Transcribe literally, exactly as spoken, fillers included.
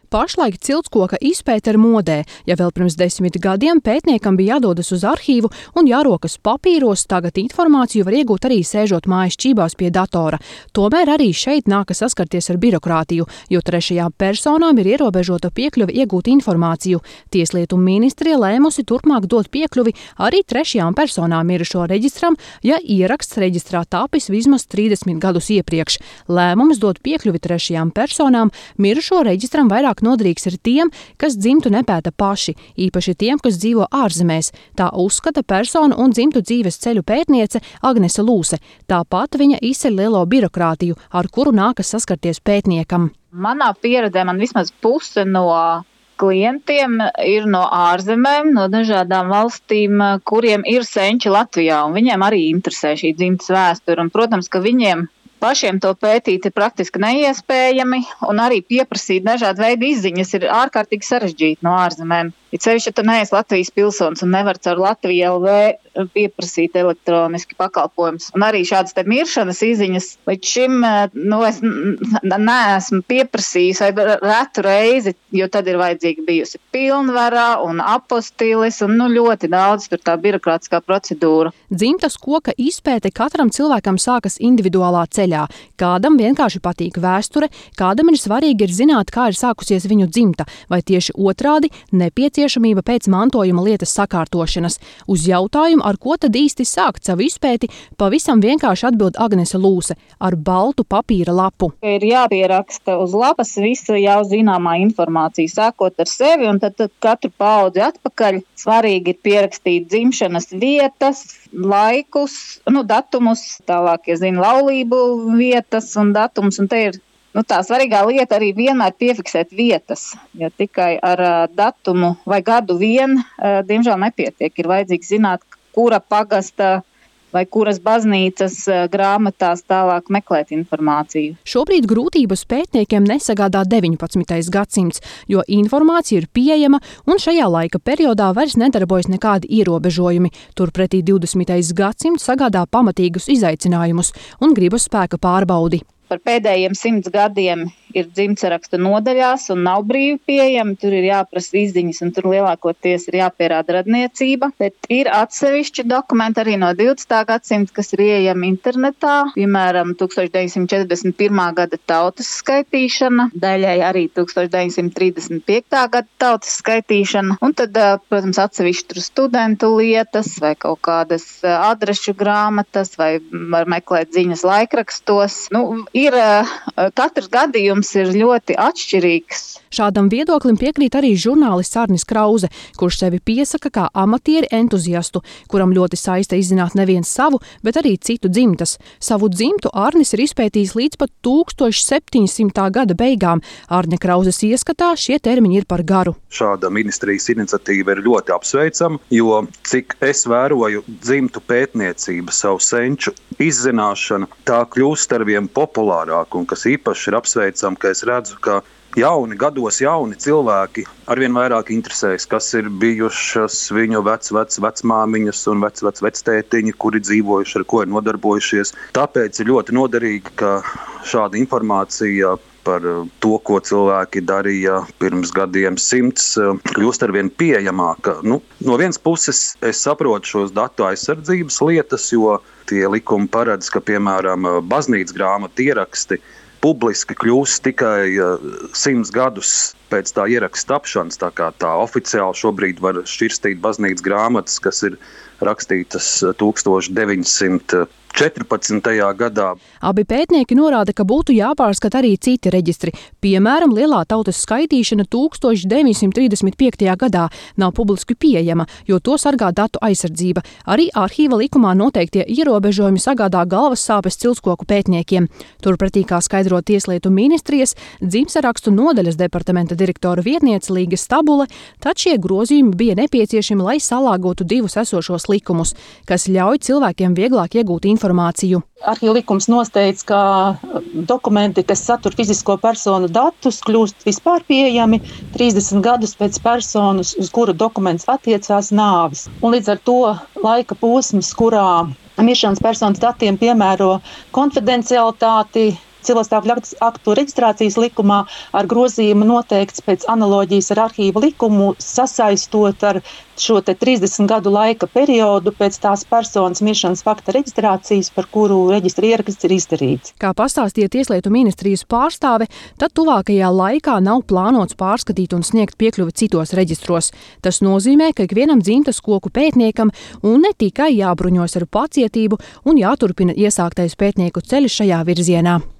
Pašlaik ciltskoka izpēte ir modē. Ja vēl pirms desmit gadiem pētniekam bija jādodas uz arhīvu un jārokas papīros, tagad informāciju var iegūt arī sēžot mājas čībās pie datora. Tomēr arī šeit nākas saskarties ar birokrātiju, jo trešajām personām ir ierobežota piekļuve iegūt informāciju. Tieslietu ministrija lēmusi turpmāk dot piekļuvi arī trešajām personām mirušo reģistram, ja ieraksts reģistrā tapis vismaz trīsdesmit gadus iepriekš. Lēmums dot piekļuvi trešajām personām mirušo reģistram vairāk noderīgs ir tiem, kas dzimtu nepēta paši, īpaši tiem, kas dzīvo ārzemēs. Tā uzskata personu un dzimtu dzīves ceļu pētniece Agnese Lūse. Tāpat viņa izceļ lielo birokrātiju, ar kuru nākas saskarties pētniekam. Manā pieredzē man vismaz puse no klientiem ir no ārzemēm, no dažādām valstīm, kuriem ir senči Latvijā, un viņiem arī interesē šī dzimtes vēsture. Un, protams, ka viņiem pašiem to pētīt ir praktiski neiespējami, un arī pieprasīt dažādu veidu izziņas ir ārkārtīgi sarežģīti no ārzemēm. Ir sevišķi, ja tu neesi Latvijas pilsonis un nevar caur Latviju L V pieprasīt elektroniski pakalpojumus. Un arī šādas te miršanas izziņas līdz šim, nu, es neesmu pieprasījis vai retu reizi, jo tad ir vajadzīga bijusi pilnvarā un apostilis un, nu, ļoti daudz tur tā birokrātiskā procedūra. Dzimtas koka izpēte katram cilvēkam sākas individuālā ceļā. Kādam vienkārši patīk vēsture, kādam ir svarīgi ir zināt, kā ir sākusies viņu dzimta, vai tieši otrādi nepieciešamība pēc mantojuma lietas sakārtošanas. Uz jautājumu, ar ko tad īsti sākt savu izpēti, pavisam vienkārši atbild Agnese Lūse ar baltu papīra lapu. Ir jāpieraksta uz lapas visa jau zināmā informācija, sākot ar sevi, un tad, tad katru paudzi atpakaļ. Svarīgi ir pierakstīt dzimšanas vietas, laikus, nu, datumus, tālāk, ja zina laulību vietas un datums, un te ir Nu, tā svarīgā lieta arī vienmēr piefiksēt vietas, jo tikai ar uh, datumu vai gadu vien, uh, diemžēl nepietiek. Ir vajadzīgs zināt, kura pagasta vai kuras baznīcas uh, grāmatās tālāk meklēt informāciju. Šobrīd grūtības pētniekiem nesagādā deviņpadsmitais gadsimts, jo informācija ir pieejama un šajā laika periodā vairs nedarbojas nekādi ierobežojumi. Turpretī divdesmitais gadsimts sagādā pamatīgus izaicinājumus un gribas spēka pārbaudi. Par pēdējiem simts gadiem ir dzimtsarakstu nodaļās un nav brīvi pieejami. Tur ir jāprasa izziņas un tur lielākoties ir jāpierāda radniecība. Bet ir atsevišķi dokumenti arī no divdesmitā gadsimta, kas ir ieejami internetā. Piemēram, tūkstoš deviņsimt četrdesmit pirmā gada tautas skaitīšana, daļai arī tūkstoš deviņsimt trīsdesmit piektā gada tautas skaitīšana. Un tad, protams, atsevišķi tur studentu lietas vai kaut kādas adrešu grāmatas vai var meklēt ziņas laikrakstos. Nu, Ir, katrs gadījums ir ļoti atšķirīgs. Šādam viedoklim piekrīt arī žurnālists Arnis Krause, kurš sevi piesaka kā amatieri entuziastu, kuram ļoti saista izzināt nevien savu, bet arī citu dzimtas. Savu dzimtu Arnis ir izpētījis līdz pat tūkstoš septiņsimtā gada beigām. Arņa Krauzes ieskatā šie termiņi ir par garu. Šāda ministrijas iniciatīva ir ļoti apsveicama, jo, cik es vēroju dzimtu pētniecību, savu senču izzināšanu, tā kļūst arvien populārāk, un kas īpaši ir apsveicama, ka es redzu, ka jauni gados, jauni cilvēki arvien vairāk interesējas, kas ir bijušas viņu vec, vec, vecmāmiņas un vec, vec, vectētiņi, kuri dzīvojuši, ar ko ir nodarbojušies. Tāpēc ir ļoti noderīgi, ka šāda informācija par to, ko cilvēki darīja pirms gadiem simts, kļūst arvien pieejamāka. Nu, no vienas puses es saprotu šos datu aizsardzības lietas, jo tie likumi paredz, ka, piemēram, baznīcas grāmatu ieraksti publiski kļūst tikai simts gadus pēc tā ieraksta tapšanas, tā kā tā oficiāli šobrīd var šķirstīt baznīcas grāmatas, kas ir rakstītas tūkstoš deviņsimt četrpadsmitajā gadā. Abi pētnieki norāda, ka būtu jāpārskata arī citi reģistri. Piemēram, lielā tautas skaitīšana tūkstoš deviņsimt trīsdesmit piektajā gadā nav publiski pieejama, jo to sargā datu aizsardzība. Arī arhīva likumā noteiktie ierobežojumi sagādā galvas sāpes ciltskoku pētniekiem. Turpretī, kā skaidro Tieslietu ministrijas, dzimtsarakstu nodaļas departamenta direktora vietniece Līga Stabule, tad šie grozījumi bija nepieciešami, lai salāgotu divus esošos likumus, kas ļauj cilvēkiem vieglāk iegūt informāciju. Arhīva likums nosteidz, ka dokumenti, kas satur fizisko personu datus, kļūst vispār pieejami trīsdesmit gadus pēc personas, uz kuru dokuments attiecās nāvis. Un līdz ar to laika posms, kurā miršanas personas datiem piemēro konfidencialitāti, Cilvēkstāvokļa aktu reģistrācijas likumā ar grozījumu noteikts pēc analoģijas ar arhīva likumu, sasaistot ar šo te trīsdesmit gadu laika periodu pēc tās personas miršanas fakta reģistrācijas, par kuru reģistra ieraksts ir izdarīts. Kā pastāstīja Tieslietu ministrijas pārstāve, tad tuvākajā laikā nav plānots pārskatīt un sniegt piekļuvi citos reģistros. Tas nozīmē, ka ikvienam dzimtas koku pētniekam un ne tikai jābruņojas ar pacietību un jāturpina iesāktais pētnieku ceļš šajā virzienā.